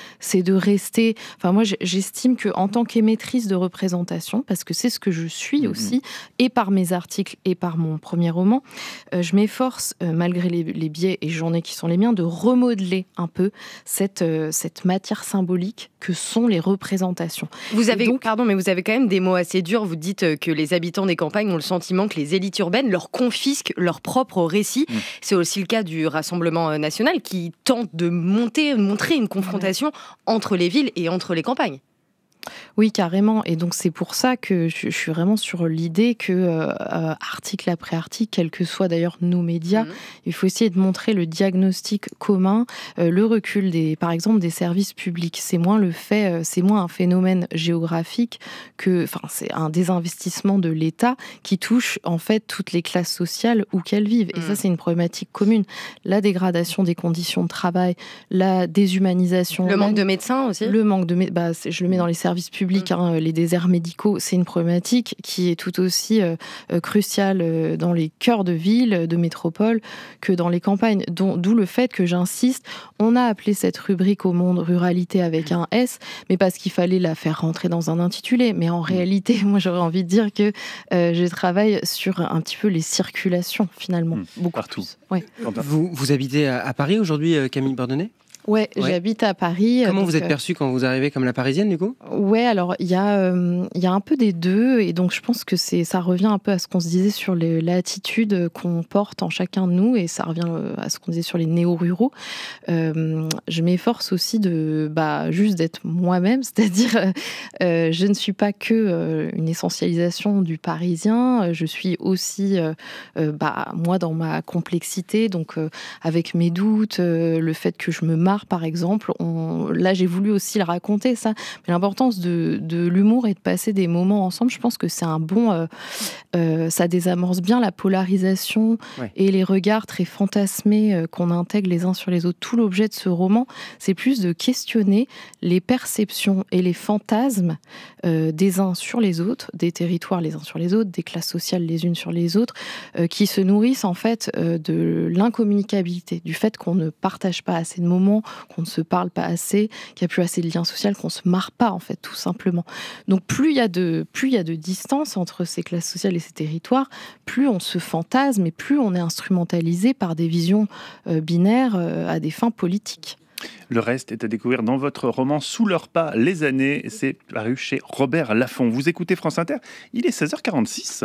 de rester... Enfin, moi, j'estime qu'en tant qu'émettrice de représentation, parce que c'est ce que je suis mmh. aussi, et par mes articles et par mon premier roman, euh, je m'efforce, euh, malgré les, les biais et journées qui sont les miens, de remodeler un peu cette, euh, cette matière symbolique que sont les représentations. Vous avez, donc, pardon, mais vous avez quand même des mots assez durs. Vous dites que les habitants des campagnes ont le sentiment que les élites urbaines leur confisquent leur propre récit. Mmh. C'est aussi le cas du Rassemblement national qui tente de monter, montrer une confrontation mmh. entre les villes et entre les campagnes. Oui, carrément. Et donc, c'est pour ça que je, je suis vraiment sur l'idée que, euh, article après article, quels que soient d'ailleurs nos médias, mmh. il faut essayer de montrer le diagnostic commun, euh, le recul, des, par exemple, des services publics. C'est moins le fait, euh, c'est moins un phénomène géographique que, enfin, c'est un désinvestissement de l'État qui touche, en fait, toutes les classes sociales où qu'elles vivent. Et mmh. ça, c'est une problématique commune. La dégradation des conditions de travail, la déshumanisation. Le manque de médecins aussi. Le manque de médecins, bah, je le mets dans les services publics, hein, les déserts médicaux, c'est une problématique qui est tout aussi euh, cruciale euh, dans les cœurs de villes, de métropoles, que dans les campagnes. Dont, d'où le fait que j'insiste, on a appelé cette rubrique au monde ruralité avec un S, mais parce qu'il fallait la faire rentrer dans un intitulé. Mais en réalité, moi j'aurais envie de dire que euh, je travaille sur un petit peu les circulations finalement, mmh, beaucoup partout. Plus. Ouais. Vous, vous habitez à, à Paris aujourd'hui, Camille Bordonnais ? Ouais, ouais, j'habite à Paris. Comment donc, vous êtes perçue quand vous arrivez comme la Parisienne, du coup ? Ouais, alors il y a euh, il y a un peu des deux, et donc je pense que c'est ça revient un peu à ce qu'on se disait sur les, l'attitude qu'on porte en chacun de nous, et ça revient à ce qu'on disait sur les néo-ruraux. Euh, je m'efforce aussi de bah juste d'être moi-même, c'est-à-dire euh, je ne suis pas que euh, une essentialisation du Parisien, je suis aussi euh, euh, bah moi dans ma complexité, donc euh, avec mes doutes, euh, le fait que je me marre par exemple, on... là j'ai voulu aussi le raconter ça, mais l'importance de, de l'humour et de passer des moments ensemble, je pense que c'est un bon, euh, euh, ça désamorce bien la polarisation ouais. et les regards très fantasmés euh, qu'on intègre les uns sur les autres. Tout l'objet de ce roman, c'est plus de questionner les perceptions et les fantasmes euh, des uns sur les autres, des territoires les uns sur les autres, des classes sociales les unes sur les autres, euh, qui se nourrissent en fait euh, de l'incommunicabilité, du fait qu'on ne partage pas assez de moments, qu'on ne se parle pas assez, qu'il n'y a plus assez de liens sociaux, qu'on se marre pas en fait, tout simplement. Donc plus il y a de plus il y a de distance entre ces classes sociales et ces territoires, plus on se fantasme et plus on est instrumentalisé par des visions euh, binaires euh, à des fins politiques. Le reste est à découvrir dans votre roman Sous leurs pas, les années. C'est paru chez Robert Laffont. Vous écoutez France Inter, il est seize heures quarante-six.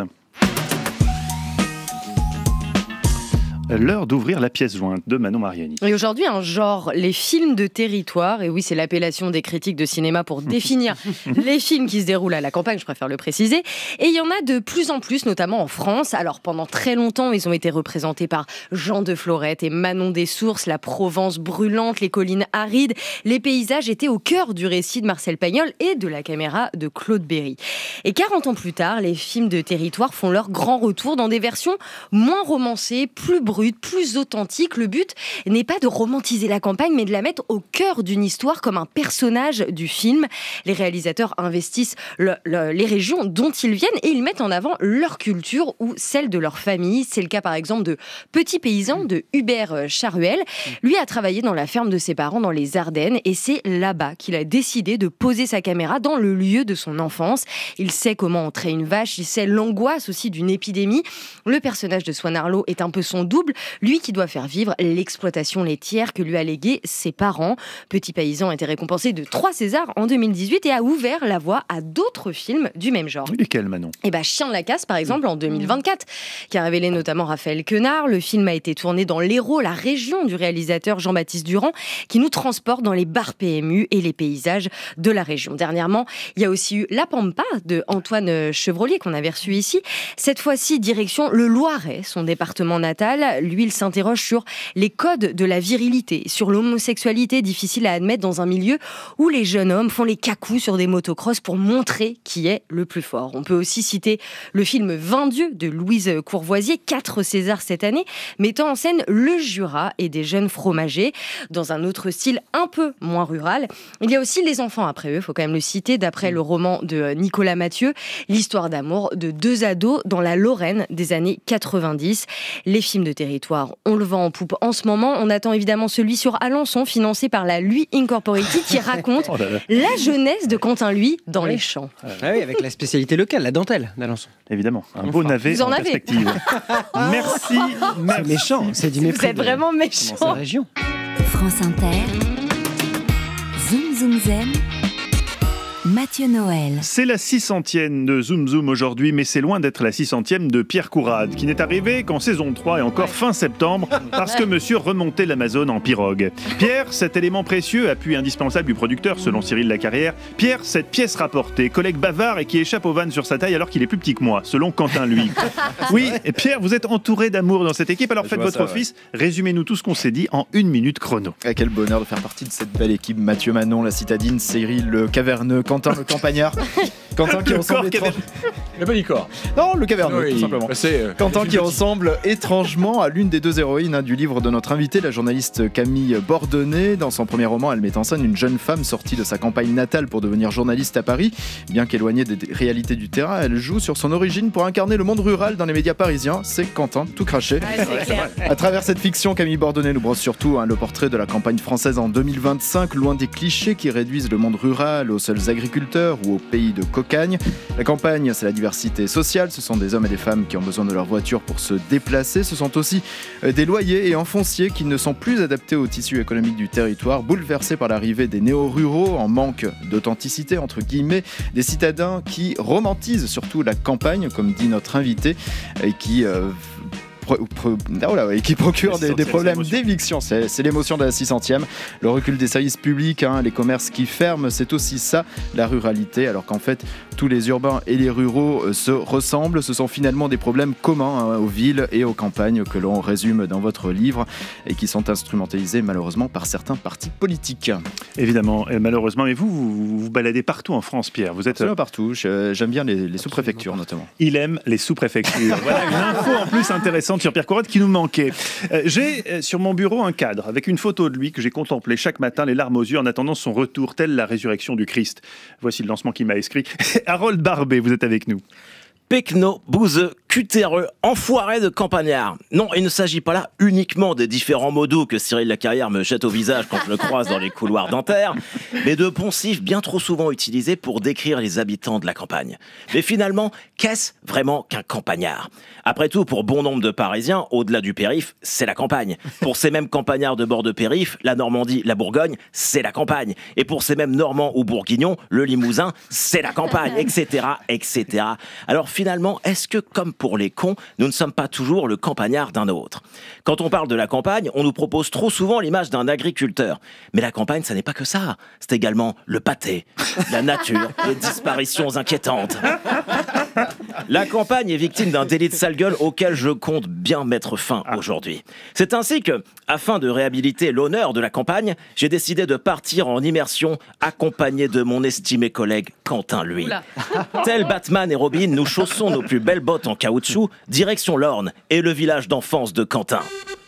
L'heure d'ouvrir la pièce jointe de Manon Mariani. Et aujourd'hui, un genre, les films de territoire. Et oui, c'est l'appellation des critiques de cinéma pour définir les films qui se déroulent à la campagne, je préfère le préciser. Et il y en a de plus en plus, notamment en France. Alors, pendant très longtemps, ils ont été représentés par Jean de Florette et Manon des Sources, la Provence brûlante, les collines arides. Les paysages étaient au cœur du récit de Marcel Pagnol et de la caméra de Claude Berry. Et quarante ans plus tard, les films de territoire font leur grand retour dans des versions moins romancées, plus brutes, plus authentique. Le but n'est pas de romantiser la campagne, mais de la mettre au cœur d'une histoire comme un personnage du film. Les réalisateurs investissent le, le, les régions dont ils viennent et ils mettent en avant leur culture ou celle de leur famille. C'est le cas par exemple de Petit Paysan de Hubert Charuel. Lui a travaillé dans la ferme de ses parents dans les Ardennes et c'est là-bas qu'il a décidé de poser sa caméra dans le lieu de son enfance. Il sait comment entrer une vache, il sait l'angoisse aussi d'une épidémie. Le personnage de Swan Arlo est un peu son double, lui qui doit faire vivre l'exploitation laitière que lui a léguée ses parents. Petit Paysan a été récompensé de trois Césars en deux mille dix-huit et a ouvert la voie à d'autres films du même genre. Lesquels, Manon ? Et bah, Chien de la casse, par exemple, en deux mille vingt-quatre, qui a révélé notamment Raphaël Quenard. Le film a été tourné dans l'Hérault, la région du réalisateur Jean-Baptiste Durand, qui nous transporte dans les bars P M U et les paysages de la région. Dernièrement, il y a aussi eu La Pampa de Antoine Chevrolier, qu'on avait reçu ici. Cette fois-ci, direction le Loiret, son département natal. Lui, il s'interroge sur les codes de la virilité, sur l'homosexualité difficile à admettre dans un milieu où les jeunes hommes font les cacous sur des motocross pour montrer qui est le plus fort. On peut aussi citer le film vingt dieux de Louise Courvoisier, quatre Césars cette année, mettant en scène le Jura et des jeunes fromagers dans un autre style un peu moins rural. Il y a aussi Les enfants après eux, il faut quand même le citer, d'après le roman de Nicolas Mathieu, l'histoire d'amour de deux ados dans la Lorraine des années quatre-vingt-dix. Les films de territoire territoire. On le vend en poupe en ce moment. On attend évidemment celui sur Alençon, financé par la Lui Incorporated, qui raconte Oh là là. la jeunesse de Quentin Lui dans Oui. les champs. Ah oui, avec la spécialité locale, la dentelle d'Alençon. Évidemment, un beau navet Vous en en avez. perspective. Merci, C'est merci. méchant, c'est du Vous mépris. êtes de- vraiment dans méchant. sa région. France Inter. Zoom Zoom Zen. Mathieu Noël. C'est la six centième de Zoom Zoom aujourd'hui, mais c'est loin d'être la six centième de Pierre Courade, qui n'est arrivé qu'en saison trois et encore fin septembre, parce que monsieur remontait l'Amazone en pirogue. Pierre, cet élément précieux, appui indispensable du producteur, selon Cyril Lacarrière. Pierre, cette pièce rapportée, collègue bavard et qui échappe aux vannes sur sa taille alors qu'il est plus petit que moi, selon Quentin lui. Oui, et Pierre, vous êtes entouré d'amour dans cette équipe, alors Je faites vois votre ça, ouais. office, résumez-nous tout ce qu'on s'est dit en une minute chrono. Ah, quel bonheur de faire partie de cette belle équipe. Mathieu Manon, la citadine, Cyril le caverneux, Quentin le campagnard. Quentin qui Le ressemble corps étrange- Le petit corps. Non, le caverneux, Oui, tout simplement. c'est, euh, Quentin c'est qui petit. ressemble étrangement à l'une des deux héroïnes hein, du livre de notre invitée, la journaliste Camille Bordonnet. Dans son premier roman, elle met en scène une jeune femme sortie de sa campagne natale pour devenir journaliste à Paris. Bien qu'éloignée des des réalités du terrain, elle joue sur son origine pour incarner le monde rural dans les médias parisiens. C'est Quentin, tout craché. À travers cette fiction, Camille Bordonnet nous brosse surtout hein, le portrait de la campagne française en deux mille vingt-cinq, loin des clichés qui réduisent le monde rural aux seuls agriculteurs ou au pays de cocagne. La campagne, c'est la diversité sociale, ce sont des hommes et des femmes qui ont besoin de leur voiture pour se déplacer, ce sont aussi euh, des loyers et un foncier qui ne sont plus adaptés au tissu économique du territoire, bouleversés par l'arrivée des néo-ruraux en manque d'authenticité, entre guillemets, des citadins qui romantisent surtout la campagne, comme dit notre invité, et qui... euh, Pro, pro, oh là, ouais, qui procure des, des problèmes d'éviction. C'est, c'est l'émotion de la six centième. Le recul des services publics, hein, les commerces qui ferment, c'est aussi ça, la ruralité. Alors qu'en fait, tous les urbains et les ruraux euh, se ressemblent. Ce sont finalement des problèmes communs hein, aux villes et aux campagnes que l'on résume dans votre livre et qui sont instrumentalisés malheureusement par certains partis politiques. Évidemment, et malheureusement. Mais vous, vous, vous vous baladez partout en France, Pierre. Vous êtes Absolument partout. Je- j'aime bien les, les sous-préfectures notamment. Il aime les sous-préfectures. Voilà une info en plus intéressante sur Pierre Courade qui nous manquait. Euh, j'ai euh, sur mon bureau un cadre avec une photo de lui que j'ai contemplé chaque matin, les larmes aux yeux, en attendant son retour, telle la résurrection du Christ. Voici le lancement qui m'a écrit. Harold Barbet, vous êtes avec nous. Pecno, bouseux, cutéreux, enfoiré de campagnard. Non, il ne s'agit pas là uniquement des différents mots doux que Cyril Lacarrière me jette au visage quand je le croise dans les couloirs dentaires, mais de poncifs bien trop souvent utilisés pour décrire les habitants de la campagne. Mais finalement, qu'est-ce vraiment qu'un campagnard ? Après tout, pour bon nombre de Parisiens, au-delà du périph', c'est la campagne. Pour ces mêmes campagnards de bord de périph', la Normandie, la Bourgogne, c'est la campagne. Et pour ces mêmes Normands ou Bourguignons, le Limousin, c'est la campagne, et cetera, et cetera. Alors finalement, est-ce que, comme pour les cons, nous ne sommes pas toujours le campagnard d'un autre ? Quand on parle de la campagne, on nous propose trop souvent l'image d'un agriculteur. Mais la campagne, ça n'est pas que ça. C'est également le pâté, la nature, les disparitions inquiétantes. La campagne est victime d'un délit de sale gueule auquel je compte bien mettre fin aujourd'hui. C'est ainsi que, afin de réhabiliter l'honneur de la campagne, j'ai décidé de partir en immersion accompagné de mon estimé collègue Quentin Lui. Tel Batman et Robin, nous chaussons nos plus belles bottes en caoutchouc, direction l'Orne et le village d'enfance de Quentin.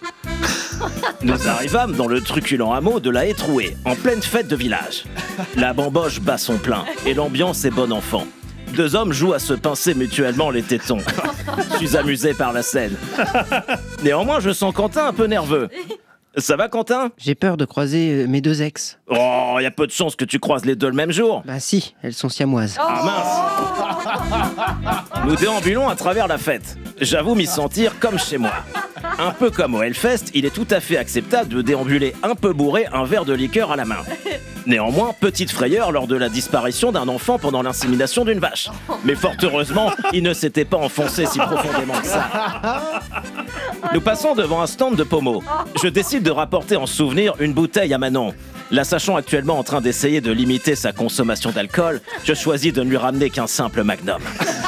Nous arrivâmes dans le truculent hameau de la Haie-Trouée, en pleine fête de village. La bamboche bat son plein et l'ambiance est bon enfant. Deux hommes jouent à se pincer mutuellement les tétons. Je suis amusé par la scène. Néanmoins, je sens Quentin un peu nerveux. Ça va, Quentin ? J'ai peur de croiser euh, mes deux ex. Oh, il y a peu de chances que tu croises les deux le même jour. Bah si, elles sont siamoises. Ah mince. Nous déambulons à travers la fête. J'avoue m'y sentir comme chez moi. Un peu comme au Hellfest, il est tout à fait acceptable de déambuler un peu bourré, un verre de liqueur à la main. Néanmoins, petite frayeur lors de la disparition d'un enfant pendant l'insémination d'une vache. Mais fort heureusement, il ne s'était pas enfoncé si profondément que ça. Nous passons devant un stand de pommeau. Je décide de rapporter en souvenir une bouteille à Manon. La sachant actuellement en train d'essayer de limiter sa consommation d'alcool, je choisis de ne lui ramener qu'un simple magnum.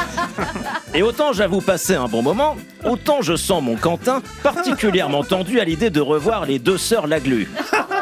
Et autant j'avoue passer un bon moment, autant je sens mon Quentin particulièrement tendu à l'idée de revoir les deux sœurs Laglu.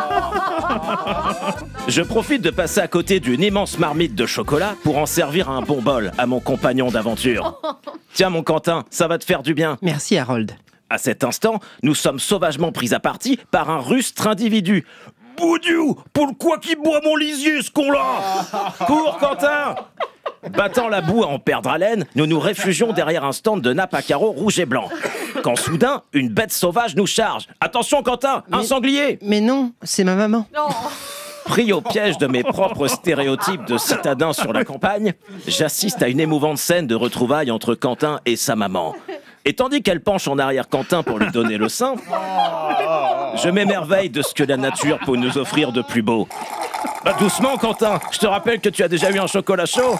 Je profite de passer à côté d'une immense marmite de chocolat pour en servir un bon bol à mon compagnon d'aventure. Tiens mon Quentin, ça va te faire du bien. Merci Harold. À cet instant, nous sommes sauvagement pris à partie par un rustre individu. Boudiou, pourquoi qui boit mon lisier, ce con-là ? Cours, Quentin ! Battant la boue à en perdre haleine, nous nous réfugions derrière un stand de nappe à carreaux rouge et blanc. Quand soudain, une bête sauvage nous charge. Attention Quentin, un Mais- sanglier! Mais non, c'est ma maman. Pris au piège de mes propres stéréotypes de citadins sur la campagne, j'assiste à une émouvante scène de retrouvailles entre Quentin et sa maman. Et tandis qu'elle penche en arrière Quentin pour lui donner le sein, je m'émerveille de ce que la nature peut nous offrir de plus beau. Bah, doucement Quentin, je te rappelle que tu as déjà eu un chocolat chaud.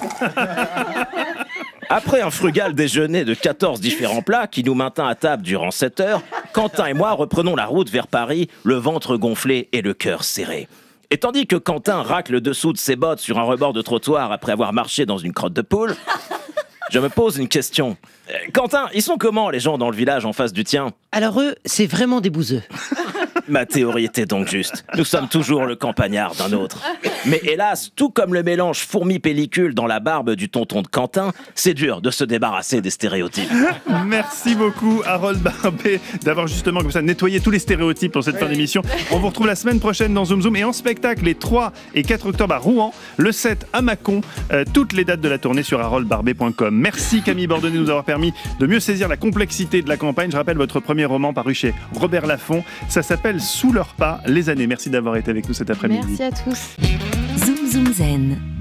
Après un frugal déjeuner de quatorze différents plats qui nous maintint à table durant sept heures, Quentin et moi reprenons la route vers Paris, le ventre gonflé et le cœur serré. Et tandis que Quentin racle le dessous de ses bottes sur un rebord de trottoir après avoir marché dans une crotte de poule, je me pose une question. Euh, Quentin, ils sont comment les gens dans le village en face du tien? Alors eux, c'est vraiment des bouseux. Ma théorie était donc juste. Nous sommes toujours le campagnard d'un autre. Mais hélas, tout comme le mélange fourmi-pellicule dans la barbe du tonton de Quentin, c'est dur de se débarrasser des stéréotypes. Merci beaucoup Harold Barbet d'avoir justement comme ça nettoyé tous les stéréotypes pour cette fin d'émission. On vous retrouve la semaine prochaine dans Zoom Zoom et en spectacle les trois et quatre octobre à Rouen, le sept à Mâcon, euh, toutes les dates de la tournée sur harold barbet point com. Merci Camille Bordonnet de nous avoir permis de mieux saisir la complexité de la campagne. Je rappelle votre premier roman paru chez Robert Laffont, ça s'appelle Sous leurs pas, les années. Merci d'avoir été avec nous cet après-midi. Merci à tous. Zoom Zoom Zen.